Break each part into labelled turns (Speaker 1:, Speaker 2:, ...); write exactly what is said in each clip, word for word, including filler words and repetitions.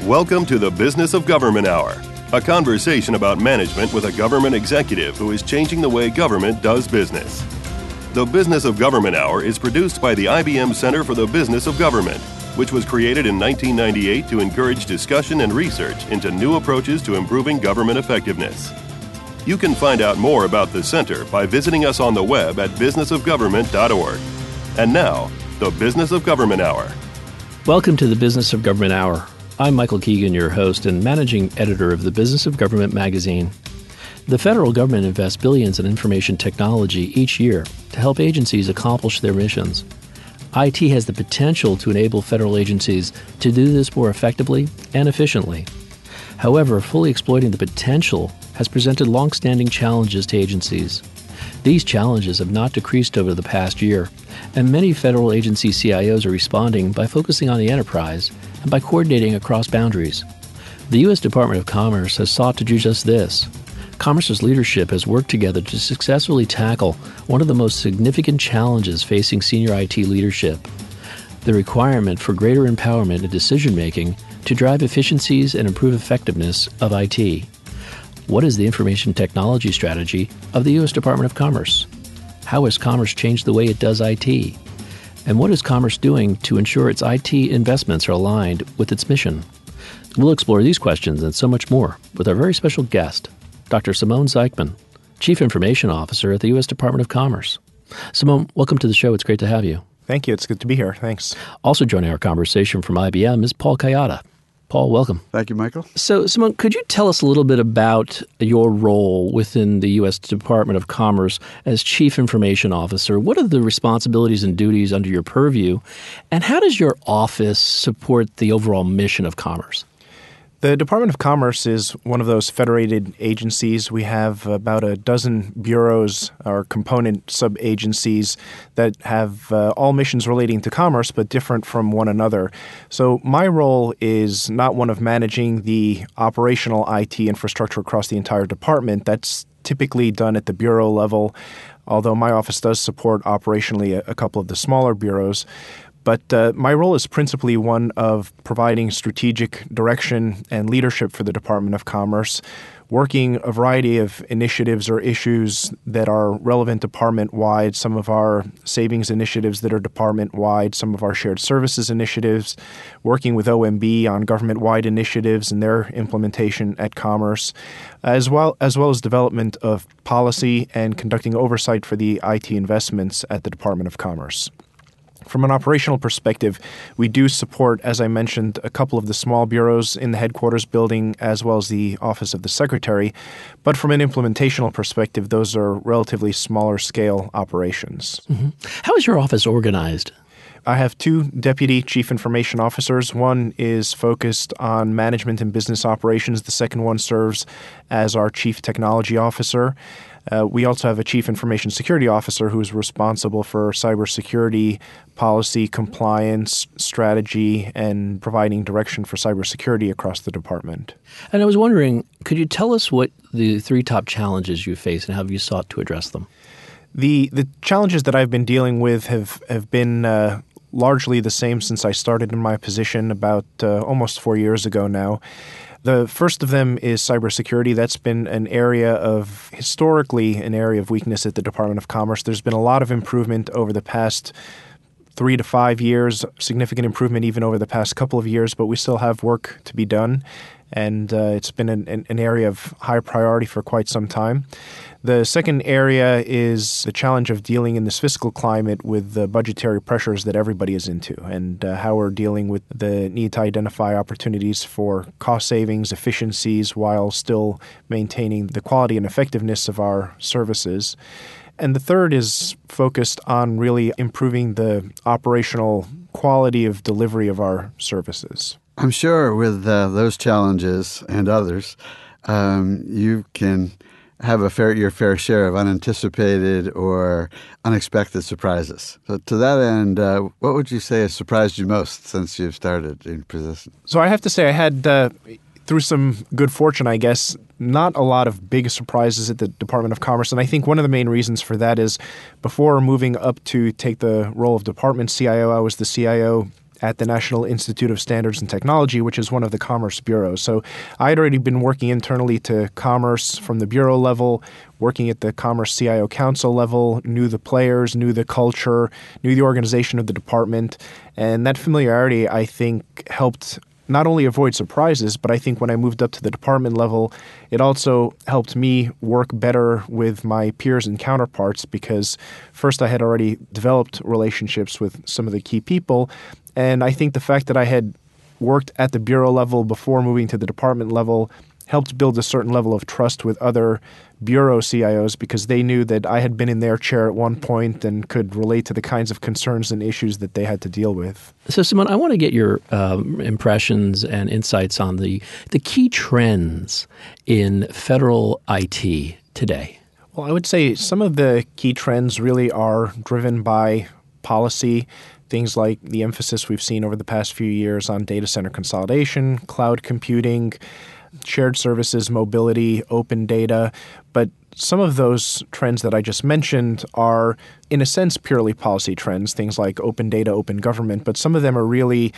Speaker 1: Welcome to the Business of Government Hour, a conversation about management with a government executive who is changing the way government does business. The Business of Government Hour is produced by the I B M Center for the Business of Government, which was created in nineteen ninety-eight to encourage discussion and research into new approaches to improving government effectiveness. You can find out more about the center by visiting us on the web at business of government dot org. And now, the Business of Government Hour.
Speaker 2: Welcome to the Business of Government Hour. I'm Michael Keegan, your host and managing editor of the Business of Government magazine. The federal government invests billions in information technology each year to help agencies accomplish their missions. I T has the potential to enable federal agencies to do this more effectively and efficiently. However, fully exploiting the potential has presented long-standing challenges to agencies. These challenges have not decreased over the past year, and many federal agency C I Os are responding by focusing on the enterprise and by coordinating across boundaries. The U S Department of Commerce has sought to do just this. Commerce's leadership has worked together to successfully tackle one of the most significant challenges facing senior I T leadership: the requirement for greater empowerment in decision-making to drive efficiencies and improve effectiveness of I T. What is the information technology strategy of the U S Department of Commerce? How has Commerce changed the way it does I T? And what is Commerce doing to ensure its I T investments are aligned with its mission? We'll explore these questions and so much more with our very special guest, Doctor Simone Zeichmann, Chief Information Officer at the U S Department of Commerce. Simone, welcome to the show. It's great to have you.
Speaker 3: Thank you. It's good to be here. Thanks.
Speaker 2: Also joining our conversation from I B M is Paul Kayada. Paul, welcome.
Speaker 4: Thank you, Michael.
Speaker 2: So, Simone, could you tell us a little bit about your role within the U S Department of Commerce as Chief Information Officer? What are the responsibilities and duties under your purview, and how does your office support the overall mission of Commerce?
Speaker 3: The Department of Commerce is one of those federated agencies. We have about a dozen bureaus or component sub-agencies that have uh, all missions relating to commerce but different from one another. So my role is not one of managing the operational I T infrastructure across the entire department. That's typically done at the bureau level, although my office does support operationally a, a couple of the smaller bureaus. But uh, my role is principally one of providing strategic direction and leadership for the Department of Commerce, working a variety of initiatives or issues that are relevant department-wide, some of our savings initiatives that are department-wide, some of our shared services initiatives, working with O M B on government-wide initiatives and their implementation at Commerce, as well as well as development of policy and conducting oversight for the I T investments at the Department of Commerce. From an operational perspective, we do support, as I mentioned, a couple of the small bureaus in the headquarters building as well as the Office of the Secretary. But from an implementational perspective, those are relatively smaller scale operations.
Speaker 2: Mm-hmm. How is your office organized?
Speaker 3: I have two Deputy Chief Information Officers. One is focused on management and business operations. The second one serves as our Chief Technology Officer. Uh, we also have a Chief Information Security Officer who is responsible for cybersecurity policy, compliance, strategy, and providing direction for cybersecurity across the department.
Speaker 2: And I was wondering, could you tell us what the three top challenges you face and how have you sought to address them?
Speaker 3: The the challenges that I've been dealing with have, have been uh, largely the same since I started in my position about uh, almost four years ago now. The first of them is cybersecurity. That's been an area of, historically, an area of weakness at the Department of Commerce. There's been a lot of improvement over the past three to five years, significant improvement even over the past couple of years, but we still have work to be done. And uh, it's been an, an area of high priority for quite some time. The second area is the challenge of dealing in this fiscal climate with the budgetary pressures that everybody is into, and uh, how we're dealing with the need to identify opportunities for cost savings, efficiencies, while still maintaining the quality and effectiveness of our services. And the third is focused on really improving the operational quality of delivery of our services.
Speaker 4: I'm sure with uh, those challenges and others, um, you can have a fair your fair share of unanticipated or unexpected surprises. So to that end, uh, what would you say has surprised you most since you've started in position?
Speaker 3: So I have to say I had, uh, through some good fortune, I guess, not a lot of big surprises at the Department of Commerce. And I think one of the main reasons for that is before moving up to take the role of department C I O, I was the C I O at the National Institute of Standards and Technology, which is one of the Commerce bureaus. So I had already been working internally to Commerce from the bureau level, working at the Commerce C I O Council level, knew the players, knew the culture, knew the organization of the department. And that familiarity, I think, helped not only avoid surprises, but I think when I moved up to the department level, it also helped me work better with my peers and counterparts because first I had already developed relationships with some of the key people. And I think the fact that I had worked at the bureau level before moving to the department level helped build a certain level of trust with other bureau C I Os because they knew that I had been in their chair at one point and could relate to the kinds of concerns and issues that they had to deal with.
Speaker 2: So, Simone, I want to get your um, impressions and insights on the, the key trends in federal I T today.
Speaker 3: Well, I would say some of the key trends really are driven by policy. Things like the emphasis we've seen over the past few years on data center consolidation, cloud computing, shared services, mobility, open data. But some of those trends that I just mentioned are, in a sense, purely policy trends, things like open data, open government. But some of them are really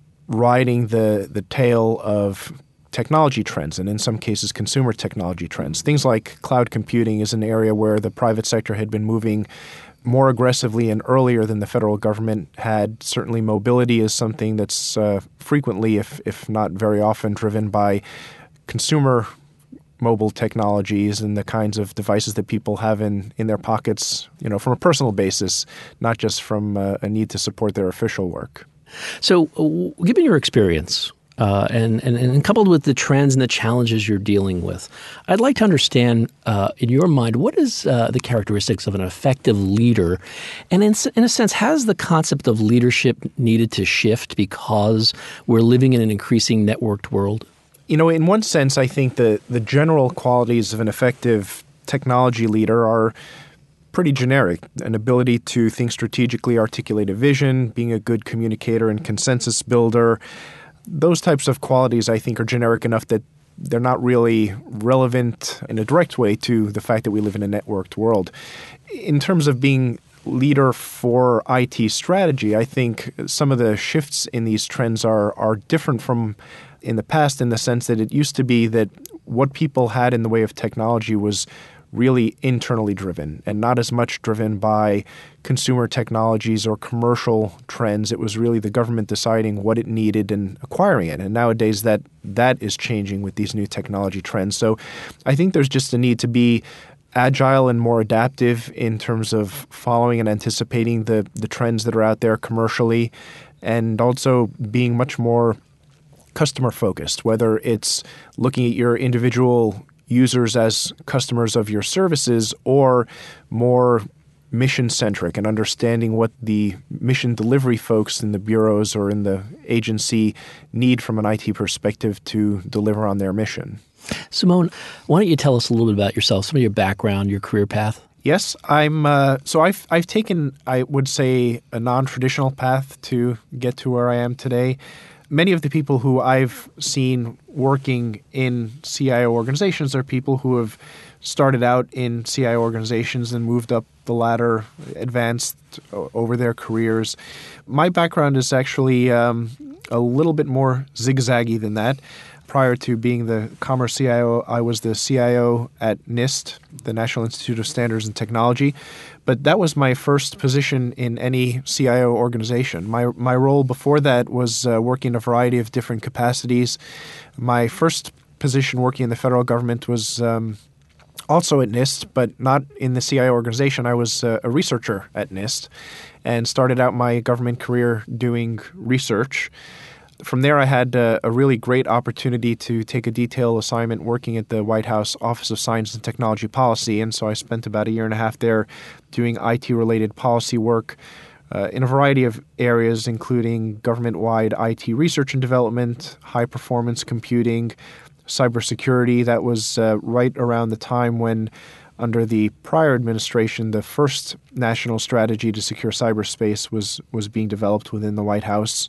Speaker 3: riding the, the tail of technology trends and in some cases consumer technology trends. Things like cloud computing is an area where the private sector had been moving more aggressively and earlier than the federal government had. Certainly mobility is something that's uh, frequently, if if not very often, driven by consumer mobile technologies and the kinds of devices that people have in, in their pockets, you know, from a personal basis, not just from uh, a need to support their official work.
Speaker 2: So uh, given your experience, Uh, and, and, and coupled with the trends and the challenges you're dealing with, I'd like to understand, uh, in your mind, what is uh, the characteristics of an effective leader? And in, in a sense, has the concept of leadership needed to shift because we're living in an increasing networked world?
Speaker 3: You know, in one sense, I think the, the general qualities of an effective technology leader are pretty generic. An ability to think strategically, articulate a vision, being a good communicator and consensus builder. Those types of qualities, I think, are generic enough that they're not really relevant in a direct way to the fact that we live in a networked world. In terms of being leader for I T strategy, I think some of the shifts in these trends are are different from in the past in the sense that it used to be that what people had in the way of technology was really internally driven and not as much driven by consumer technologies or commercial trends. It was really the government deciding what it needed and acquiring it. And nowadays that that is changing with these new technology trends. So I think there's just a need to be agile and more adaptive in terms of following and anticipating the, the trends that are out there commercially, and also being much more customer focused, whether it's looking at your individual users as customers of your services or more mission-centric and understanding what the mission delivery folks in the bureaus or in the agency need from an I T perspective to deliver on their mission.
Speaker 2: Simone, why don't you tell us a little bit about yourself, some of your background, your career path?
Speaker 3: Yes, I'm. Uh, so I've I've taken, I would say, a non-traditional path to get to where I am today. Many of the people who I've seen working in C I O organizations are people who have started out in C I O organizations and moved up the ladder, advanced over their careers. My background is actually um, a little bit more zigzaggy than that. Prior to being the Commerce C I O, I was the C I O at NIST, the National Institute of Standards and Technology. But that was my first position in any C I O organization. My my role before that was uh, working in a variety of different capacities. My first position working in the federal government was um, also at NIST, but not in the C I O organization. I was uh, a researcher at NIST and started out my government career doing research. From there, I had uh, a really great opportunity to take a detailed assignment working at the White House Office of Science and Technology Policy. And so I spent about a year and a half there doing I T-related policy work uh, in a variety of areas, including government-wide I T research and development, high-performance computing, cybersecurity. That was uh, right around the time when, under the prior administration, the first national strategy to secure cyberspace was, was being developed within the White House.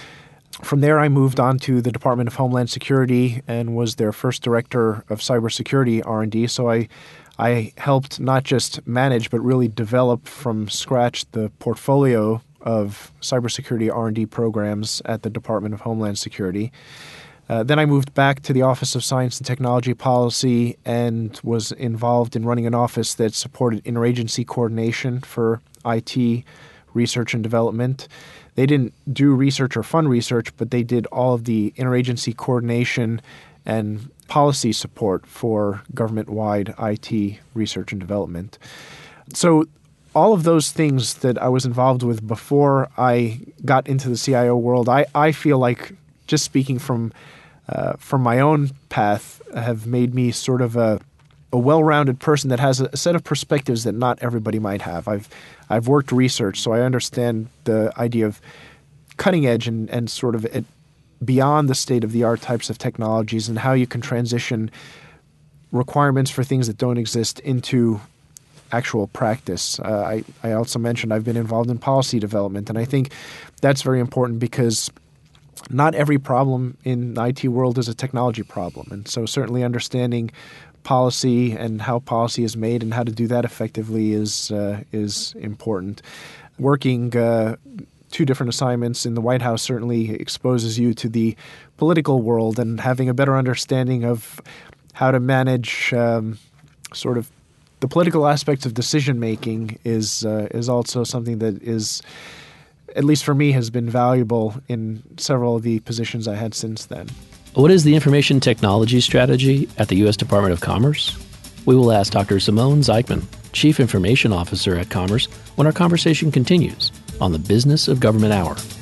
Speaker 3: From there, I moved on to the Department of Homeland Security and was their first director of cybersecurity R and D. So I, I helped not just manage, but really develop from scratch the portfolio of cybersecurity R and D programs at the Department of Homeland Security. Uh, then I moved back to the Office of Science and Technology Policy and was involved in running an office that supported interagency coordination for I T research and development. They didn't do research or fund research, but they did all of the interagency coordination and policy support for government-wide I T research and development. So all of those things that I was involved with before I got into the C I O world, I, I feel like, just speaking from uh, from my own path, have made me sort of a, a well-rounded person that has a, a set of perspectives that not everybody might have. I've I've worked research, so I understand the idea of cutting edge and, and sort of it, beyond the state-of-the-art types of technologies and how you can transition requirements for things that don't exist into actual practice. Uh, I, I also mentioned I've been involved in policy development, and I think that's very important because not every problem in the I T world is a technology problem. And so certainly understanding policy and how policy is made and how to do that effectively is uh, is important. Working uh, two different assignments in the White House certainly exposes you to the political world, and having a better understanding of how to manage um, sort of the political aspects of decision-making is uh, is also something that is, at least for me, has been valuable in several of the positions I had since then.
Speaker 2: What is the information technology strategy at the U S Department of Commerce? We will ask Doctor Simone Zeichmann, Chief Information Officer at Commerce, when our conversation continues on the Business of Government Hour.